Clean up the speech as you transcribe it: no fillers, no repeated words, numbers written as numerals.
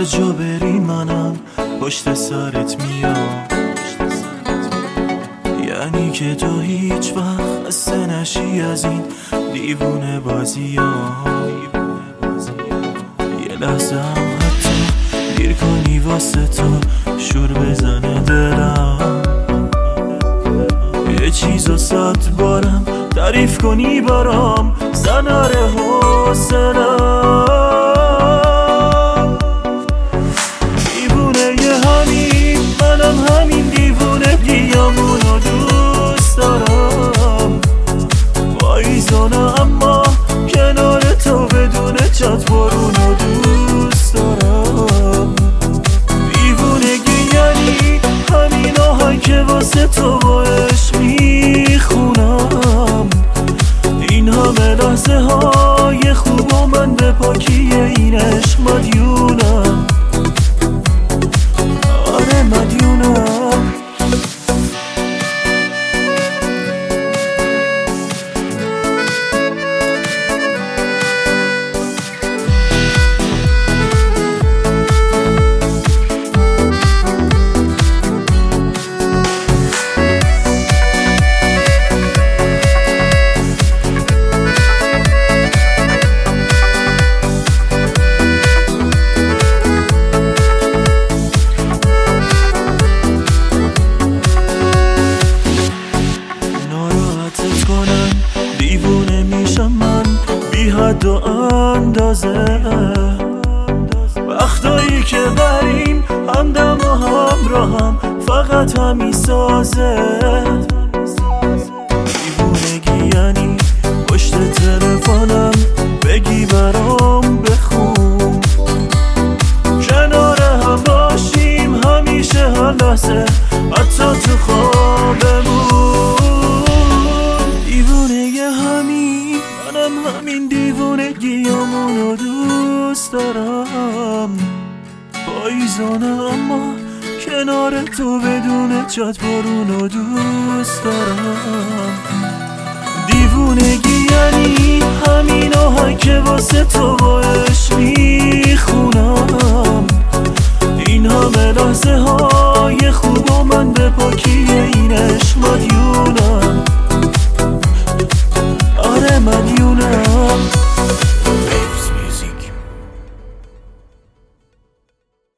هر جا بری منم پشت سرت میام، یعنی که تو هیچ وقت خسته نشی از این دیوونه بازی ها. یه لحظه هم حتی دیر کنی واسه تو شور بزنه دلم، یه چیزو 100 بارم تعریف کنی برام زناره حوصلم. دیوونه یه همین منم همین دیوونه گیامونو دوست دارم، پاییزونه اما کنار تو بدون چت بارونو دوست دارم. دیوونگی یعنی همین آهنگ که واسه تو با عشق میخونم، این همه لحظه های خوب و من به پاکی این عشق مدیونم، آره مدیونم. دیوونه میشم من بی حد و اندازه، وقتایی که بریم همدم و همراهم فقط همین سازه. دیوونگی یعنی پشت تلفنم بگی برام بخون، کنار هم باشیم همیشه هر لحظه حتی تو خوابمون. همین دیوونگیامونو دوست دارم، پاییزانه اما کنار تو بدون چت بارونو دوست دارم. دیوونگی یعنی همین آهنگ که واسه تو با عشق میخونم، این همه لحظه ها